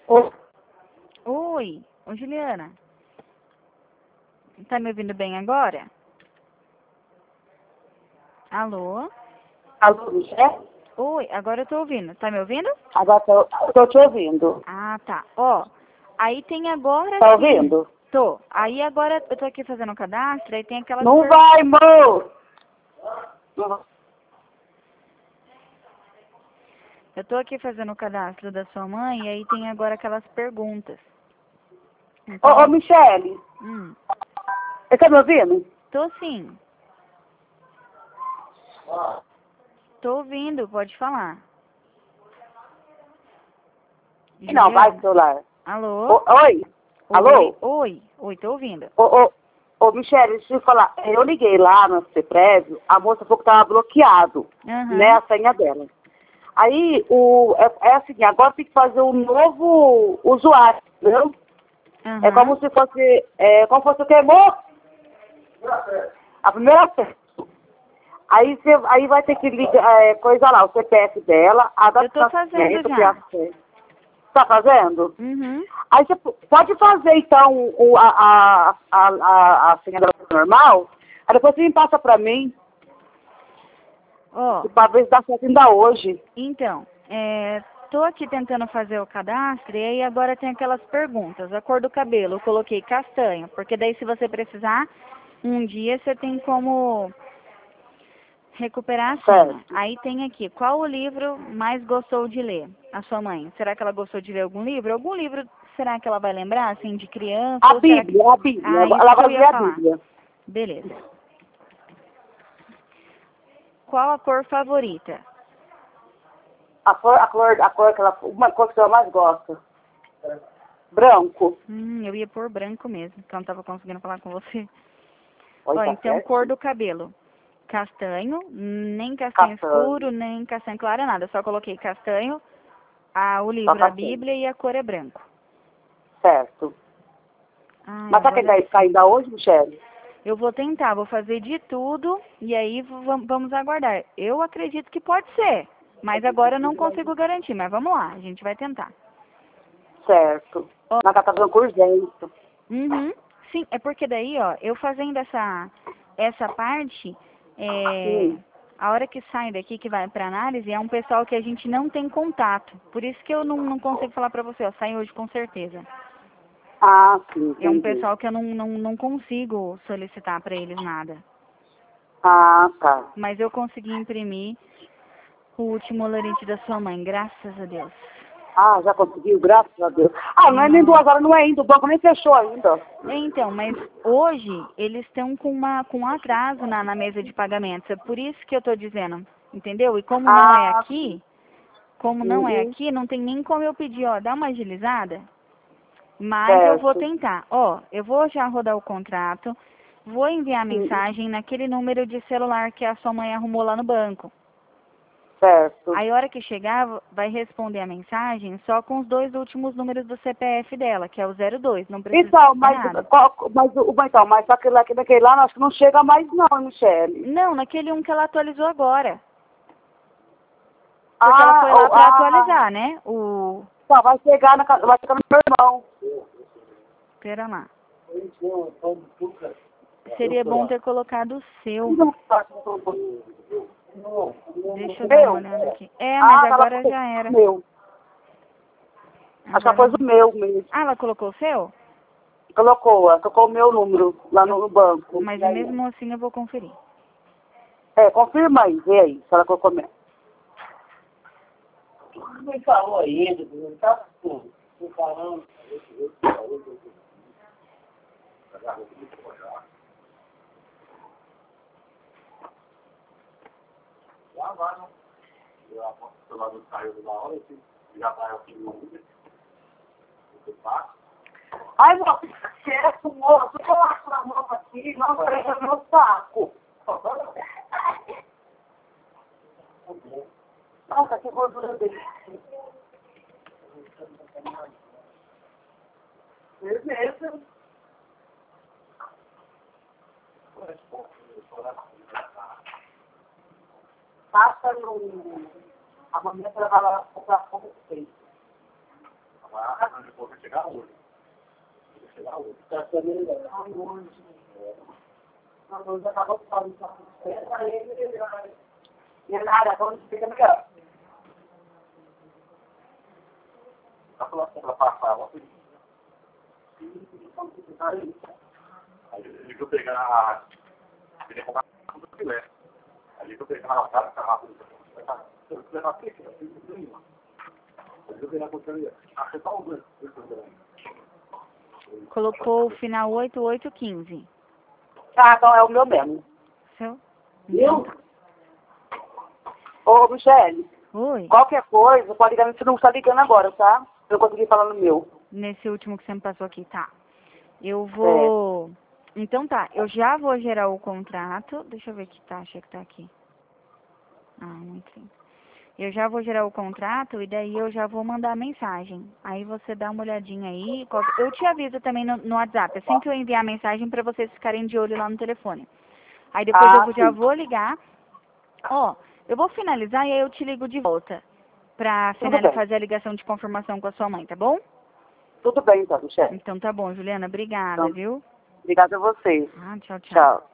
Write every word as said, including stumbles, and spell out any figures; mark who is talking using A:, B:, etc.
A: Ô,
B: Oi, ô Juliana. Tá me ouvindo bem agora? Alô?
A: alô, Michele?
B: Oi, agora eu tô ouvindo. Tá me ouvindo?
A: Agora tô, eu tô te ouvindo.
B: Ah, tá. Ó, aí tem agora
A: Tá
B: sim.
A: ouvindo?
B: Tô. Aí agora eu tô aqui fazendo o cadastro, aí tem aquelas
A: Não
B: per-
A: vai, amor! Não vai.
B: Eu tô aqui fazendo o cadastro da sua mãe e aí tem agora aquelas perguntas.
A: Ô, ô,
B: Então,
A: Michele,
B: hum,
A: você tá me ouvindo?
B: tô sim. Tô ouvindo, pode falar.
A: Não, vai pro
B: Juliana?
A: celular.
B: Alô?
A: Ô, oi? Alô?
B: Oi, oi, oi, tô ouvindo.
A: Ô, ô, ô, Michele, deixa eu falar. Eu liguei lá no C prévio, a moça falou que tava bloqueado, né,
B: Aham,
A: a senha dela. Aí, o, é, é assim, agora tem que fazer um novo usuário, entendeu? É
B: aham.
A: como se fosse, é como se fosse o que, amor? A primeira vez. Aí, você, aí vai ter que ligar, é, coisa lá, o C P F dela, a data
B: Eu tô
A: de nascimento,
B: fazendo
A: que é a
B: já.
A: senha. Tá fazendo?
B: Uhum.
A: Aí você p- pode fazer, então, o, a, a, a, a, a senha dela normal, aí depois você me passa pra mim,
B: Ó,
A: pra ver se dá certo ainda hoje.
B: então, é, tô aqui tentando fazer o cadastro e aí agora tem aquelas perguntas. A cor do cabelo, eu coloquei castanho, porque daí se você precisar, um dia você tem como recuperar a senha.
A: Certo.
B: Aí tem aqui, qual o livro mais gostou de ler? A sua mãe. Será que ela gostou de ler algum livro? Algum livro, será que ela vai lembrar, assim, de criança?
A: A
B: Ou será que...
A: Bíblia, a Bíblia.
B: Ah, isso
A: Ela
B: que eu
A: vai ler
B: ia
A: a
B: falar.
A: Bíblia.
B: Beleza. Qual a cor favorita?
A: A cor, a cor, a cor que ela, uma cor que ela mais gosta. Branco.
B: Hum, eu ia pôr branco mesmo, porque eu não tava conseguindo falar com você.
A: Oi,
B: Ó,
A: tá
B: então, cor
A: certo?
B: do cabelo. Castanho, nem castanho
A: Castanho.
B: escuro, nem castanho claro, nada. Só coloquei castanho, a, o
A: Só
B: livro, a
A: castanho.
B: Bíblia e a cor é branco.
A: Certo.
B: Ai,
A: Mas tá quem
B: agora
A: vai ficar
B: sim.
A: ainda hoje, Michele?
B: Eu vou tentar, vou fazer de tudo e aí v- vamos aguardar. Eu acredito que pode ser, mas agora eu não consigo garantir. Mas vamos lá, a gente vai tentar.
A: Certo.
B: Ó,
A: Mas ela tá fazendo com urgência.
B: uhum, sim, é porque daí, ó, eu fazendo essa, essa parte, é,
A: Sim.
B: a hora que sai daqui, que vai para análise, é um pessoal que a gente não tem contato. Por isso que eu não, não consigo falar para você, ó, sai hoje com certeza.
A: Ah, sim,
B: É um
A: entendi.
B: pessoal que eu não, não, não consigo solicitar para eles nada.
A: Ah, tá.
B: Mas eu consegui imprimir o último lerite da sua mãe, graças a Deus.
A: Ah, já conseguiu, graças a Deus. Ah, não é nem
B: Não.
A: duas horas, não é ainda. O banco nem fechou ainda.
B: Então, mas hoje eles estão com uma com um atraso na, na mesa de pagamentos. É por isso que eu estou dizendo, entendeu? E como não é
A: Ah, sim.
B: aqui, como não é
A: Uhum.
B: aqui, não tem nem como eu pedir, ó, dá uma agilizada. Mas eu vou
A: Certo.
B: tentar. Ó, eu vou já rodar o contrato, vou enviar a
A: Sim.
B: mensagem naquele número de celular que a sua mãe arrumou lá no banco.
A: Certo.
B: Aí, a hora que chegar, vai responder a mensagem só com os dois últimos números do C P F dela, que é o zero dois. Não precisa
A: Então,
B: ter
A: mas,
B: nada.
A: qual- mas, o- mas, então, mas aquele, aquele, aquele lá, acho que não chega mais não, Michele.
B: Não, naquele um que ela atualizou agora. Porque ela
A: Ah,
B: foi lá
A: oh,
B: pra
A: ah,
B: atualizar, né? O...
A: tá, vai chegar, na, ca- vai chegar no meu irmão.
B: Pera lá. Seria bom ter colocado o seu. Deixa eu dar uma
A: Meu?
B: olhada aqui. É, mas
A: Ah, ela
B: agora
A: colocou
B: já
A: o
B: era.
A: meu. Acho que ela
B: Agora...
A: pôs o meu mesmo.
B: Ah, ela colocou o seu?
A: Colocou, ela colocou o meu número lá no,
B: Eu...
A: no banco.
B: Mas mesmo assim eu vou conferir.
A: É, confirma aí, vê aí, se ela colocou mesmo. Não falou ainda, não tá tudo. Tô falando. Já vai, não. Eu aposto que o celular não saiu de uma hora, já vai aqui no Uber. Ai, meu, certo, moço, eu acho a mão aqui, não prega meu saco. Nossa, que gordura dele. Beleza. Passa no... A mamãe vai lá comprar pão feito. E nada, quando fica melhor.
C: Aí ele foi pegar, ele ia comprar tudo que é. Aí ele foi pegar a cara, rápido. Eu fui levar aqui, eu fui nenhuma. Aí eu fui na portaria. Achei só um dois.
B: Colocou o final oito oito quinze.
A: Ah, então é o meu mesmo.
B: Seu?
A: Viu? Ô, Michele,
B: Oi.
A: qualquer coisa, pode ligar, você não está ligando agora, tá? Eu consegui falar no meu.
B: Nesse último que você me passou aqui, tá. Eu vou... É. Então tá, eu já vou gerar o contrato. Deixa eu ver que taxa que tá aqui. Ah, muito sim. Eu já vou gerar o contrato e daí eu já vou mandar a mensagem. Aí você dá uma olhadinha aí. Eu te aviso também no, no WhatsApp, assim que eu enviar a mensagem para vocês ficarem de olho lá no telefone. Aí depois
A: Ah,
B: eu já
A: sim.
B: vou ligar. Ó, eu vou finalizar e aí eu te ligo de volta pra
A: Tudo
B: finalizar,
A: bem.
B: fazer a ligação de confirmação com a sua mãe, tá bom?
A: Tudo bem, então, Michele.
B: Então tá bom, Juliana. Obrigada,
A: Então,
B: viu?
A: obrigada a vocês.
B: Ah, tchau, tchau.
A: Tchau.